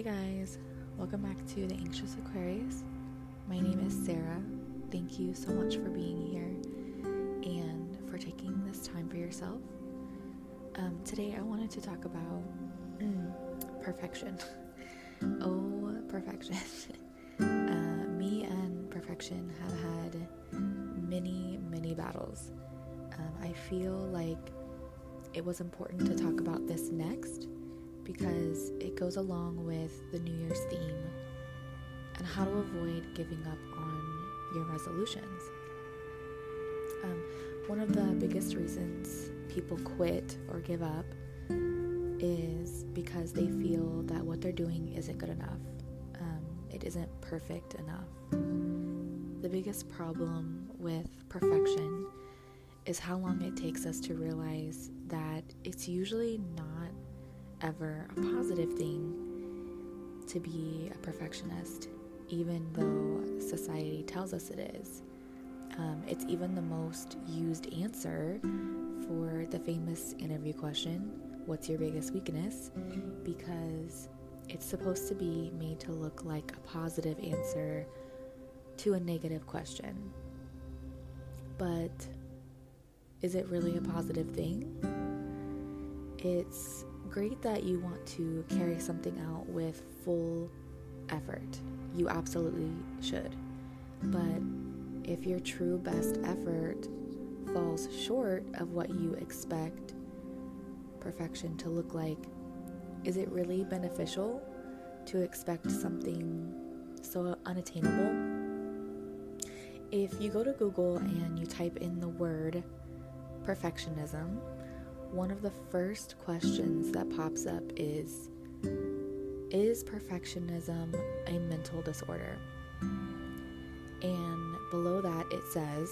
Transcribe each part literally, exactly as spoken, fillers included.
guys, welcome back to the Anxious Aquarius. My name is Sarah. Thank you so much for being here and for taking this time for yourself. Um, today I wanted to talk about mm, perfection. oh, perfection. uh, me and perfection have had many, many battles. Um, I feel like it was important to talk about this next because it goes along with the New Year's theme and how to avoid giving up on your resolutions. Um, one of the biggest reasons people quit or give up is because they feel that what they're doing isn't good enough. Um, it isn't perfect enough. The biggest problem with perfection is how long it takes us to realize that it's usually not ever a positive thing to be a perfectionist, even though society tells us it is. Um, it's even the most used answer for the famous interview question, what's your biggest weakness? Because it's supposed to be made to look like a positive answer to a negative question. But is it really a positive thing? It's great that you want to carry something out with full effort. You absolutely should. But if your true best effort falls short of what you expect perfection to look like, is it really beneficial to expect something so unattainable? If you go to Google and you type in the word perfectionism, one of the first questions that pops up is, is perfectionism a mental disorder? And below that it says,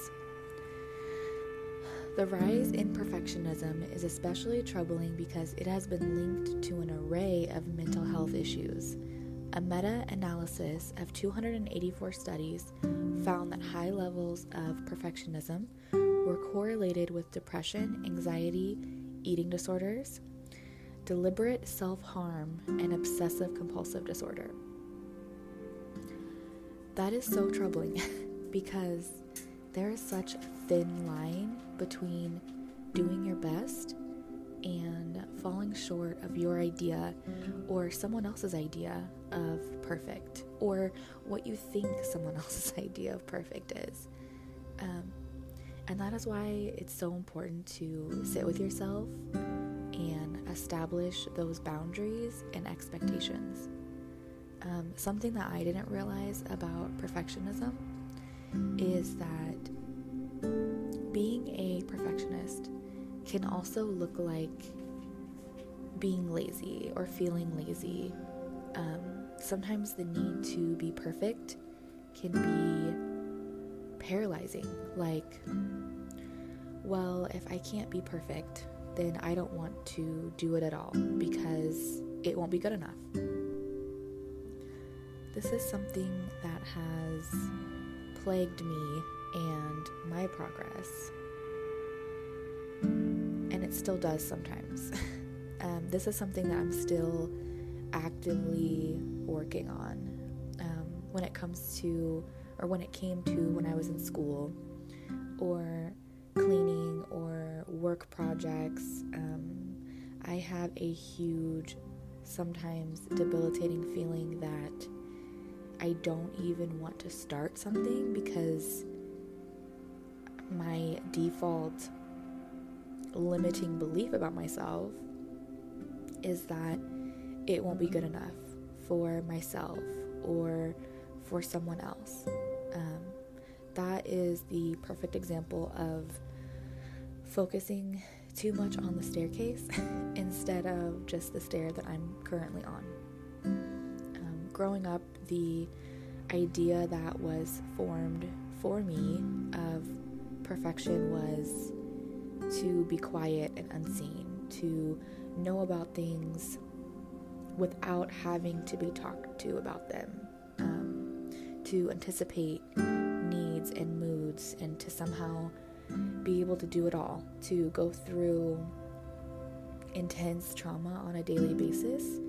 the rise in perfectionism is especially troubling because it has been linked to an array of mental health issues. A meta-analysis of two hundred eighty-four studies found that high levels of perfectionism were correlated with depression, anxiety, eating disorders, deliberate self-harm, and obsessive-compulsive disorder. That is so troubling because there is such a thin line between doing your best and falling short of your idea or someone else's idea of perfect, or what you think someone else's idea of perfect is. Um, and that is why it's so important to sit with yourself and establish those boundaries and expectations. Um, something that I didn't realize about perfectionism is that being a perfectionist can also look like being lazy or feeling lazy. Um, sometimes the need to be perfect can be paralyzing. Like, well, if I can't be perfect, then I don't want to do it at all because it won't be good enough. This is something that has plagued me and my progress. And it still does sometimes. um, this is something that I'm still actively working on. Um, when it comes to, or when it came to when I was in school, or cleaning, or work projects, um, I have a huge, sometimes debilitating feeling that I don't even want to start something because my default limiting belief about myself is that it won't be good enough for myself or for someone else. Um, that is the perfect example of focusing too much on the staircase instead of just the stair that I'm currently on. Um, growing up, the idea that was formed for me of perfection was to be quiet and unseen, to know about things without having to be talked to about them, um, to anticipate needs and moods, and to somehow be able to do it all, to go through intense trauma on a daily basis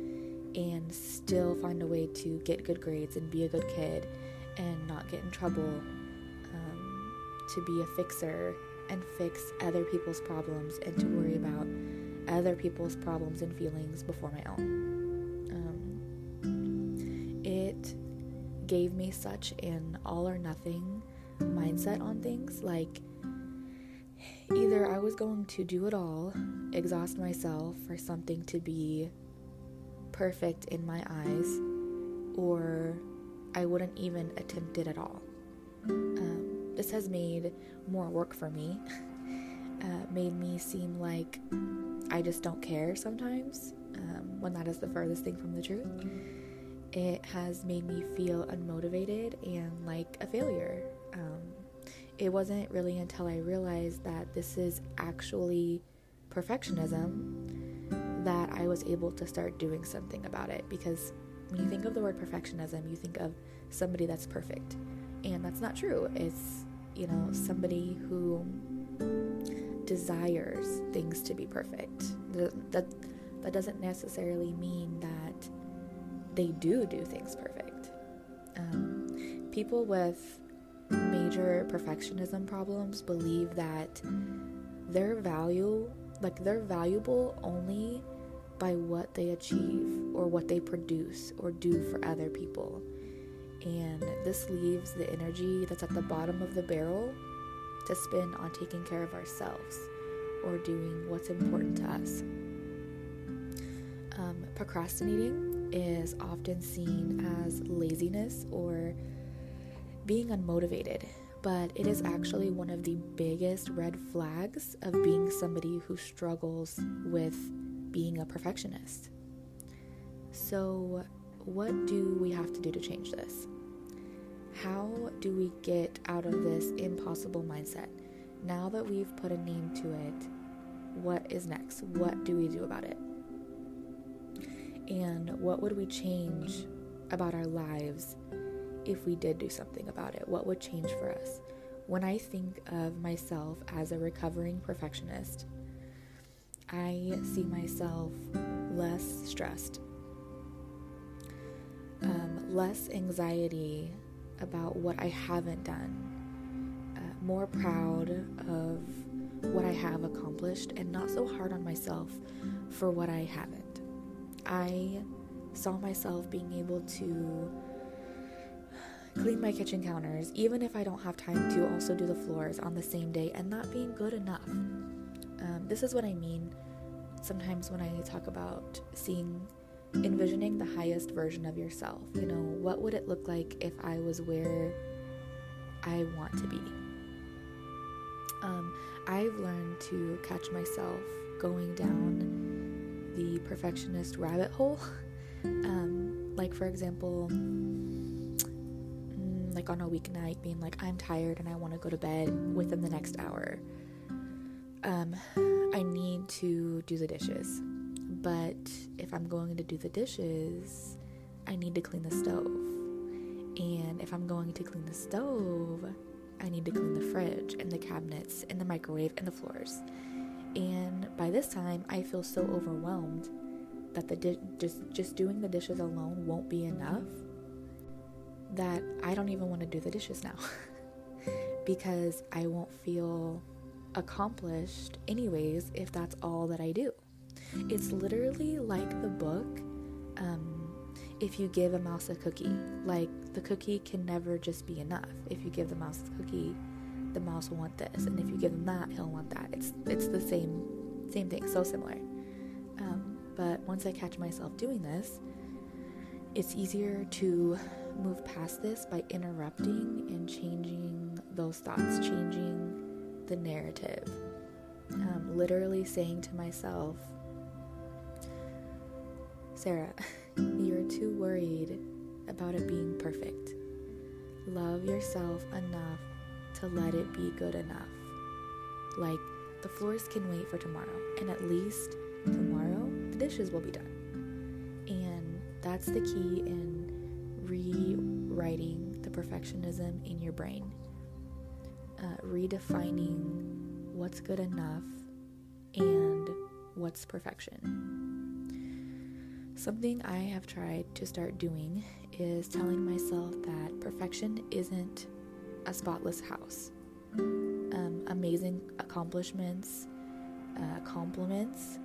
and still find a way to get good grades and be a good kid and not get in trouble, um, to be a fixer and fix other people's problems and to worry about other people's problems and feelings before my own. Um, it gave me such an all or nothing mindset on things. Like, either I was going to do it all, exhaust myself for something to be perfect in my eyes, or I wouldn't even attempt it at all. Um, this has made more work for me, uh, made me seem like I just don't care sometimes, um, when that is the furthest thing from the truth. It has made me feel unmotivated and like a failure. Um, it wasn't really until I realized that this is actually perfectionism that I was able to start doing something about it. Because when you think of the word perfectionism, you think of somebody that's perfect, and that's not true. It's, you know, somebody who desires things to be perfect. That that doesn't necessarily mean that they do do things perfect. Um, people with major perfectionism problems believe that their value, like they're valuable only by what they achieve or what they produce or do for other people. And this leaves the energy that's at the bottom of the barrel to spend on taking care of ourselves or doing what's important to us. Um, procrastinating is often seen as laziness or being unmotivated, but it is actually one of the biggest red flags of being somebody who struggles with being a perfectionist. So, what do we have to do to change this? How do we get out of this impossible mindset? Now that we've put a name to it, what is next? What do we do about it? And what would we change about our lives if we did do something about it? What would change for us? When I think of myself as a recovering perfectionist, I see myself less stressed, um, less anxiety about what I haven't done, uh, more proud of what I have accomplished, and not so hard on myself for what I haven't. I saw myself being able to clean my kitchen counters, even if I don't have time to also do the floors on the same day, and not being good enough. Um, this is what I mean sometimes when I talk about seeing, envisioning the highest version of yourself. You know, what would it look like if I was where I want to be? Um, I've learned to catch myself going down the perfectionist rabbit hole. um, like, for example, like on a weeknight, being like, I'm tired and I want to go to bed within the next hour. Um, I need to do the dishes. But if I'm going to do the dishes, I need to clean the stove. And if I'm going to clean the stove, I need to clean the fridge and the cabinets and the microwave and the floors. And by this time, I feel so overwhelmed that the di- just just doing the dishes alone won't be enough, that I don't even want to do the dishes now because I won't feel accomplished anyways if that's all that I do. It's literally like the book, um, if you give a mouse a cookie, like the cookie can never just be enough. If you give the mouse the cookie, the mouse will want this, and if you give him that, he'll want that. It's it's the same same thing, so similar. Um, but once I catch myself doing this, it's easier to move past this by interrupting and changing those thoughts, changing the narrative. Um, literally saying to myself, Sarah, you're too worried about it being perfect. Love yourself enough to let it be good enough. Like, the floors can wait for tomorrow, and at least tomorrow the dishes will be done. And that's the key in rewriting the perfectionism in your brain. Uh, redefining what's good enough and what's perfection. Something I have tried to start doing is telling myself that perfection isn't a spotless house. Um, amazing accomplishments, uh, compliments.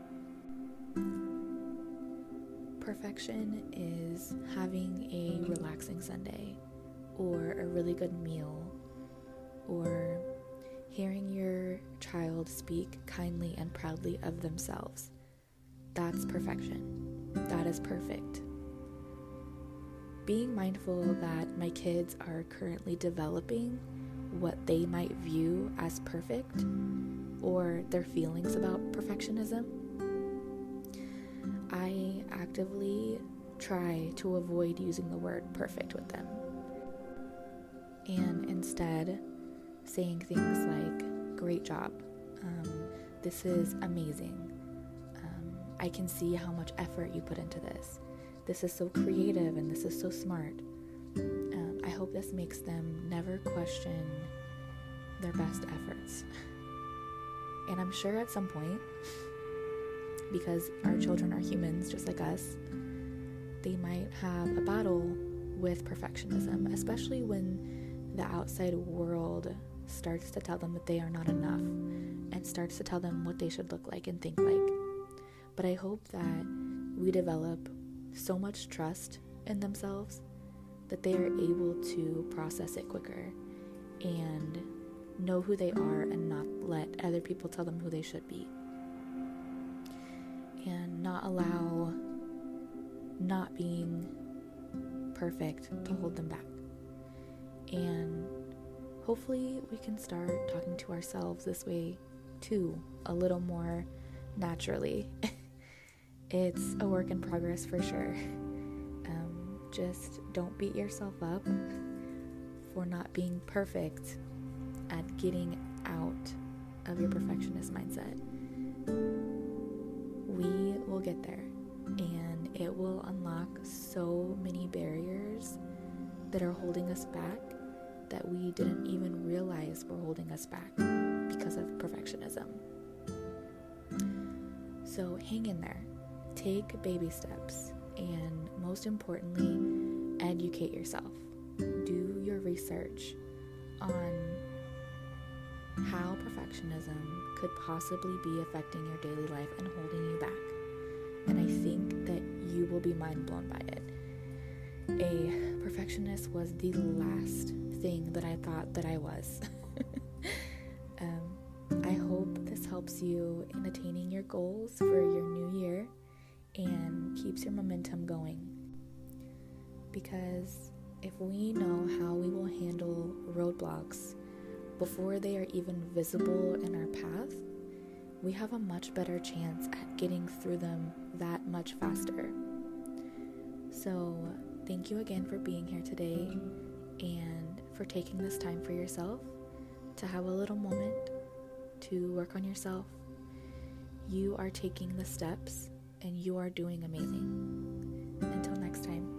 Perfection is having a relaxing Sunday, or a really good meal, or hearing your child speak kindly and proudly of themselves. That's perfection. That is perfect. Being mindful that my kids are currently developing what they might view as perfect, or their feelings about perfectionism, I actively try to avoid using the word perfect with them, and instead saying things like, great job, um, this is amazing, um, I can see how much effort you put into this, this is so creative and this is so smart. um, I hope this makes them never question their best efforts. And I'm sure at some point, because our children are humans just like us, they might have a battle with perfectionism, especially when the outside world starts to tell them that they are not enough and starts to tell them what they should look like and think like. But I hope that we develop so much trust in themselves that they are able to process it quicker and know who they are and not let other people tell them who they should be, and not allow not being perfect to hold them back. And hopefully we can start talking to ourselves this way too, a little more naturally. It's a work in progress for sure. Um, just don't beat yourself up for not being perfect at getting out of your perfectionist mindset. We will get there, and it will unlock so many barriers that are holding us back that we didn't even realize were holding us back because of perfectionism. So hang in there, take baby steps, and most importantly, educate yourself. Do your research on how perfectionism could possibly be affecting your daily life and holding you back. And I think that you will be mind blown by it. A perfectionist was the last thing that I thought that I was. um, I hope this helps you in attaining your goals for your new year and keeps your momentum going. Because if we know how we will handle roadblocks before they are even visible in our path, we have a much better chance at getting through them that much faster. So thank you again for being here today and for taking this time for yourself to have a little moment to work on yourself. You are taking the steps and you are doing amazing. Until next time.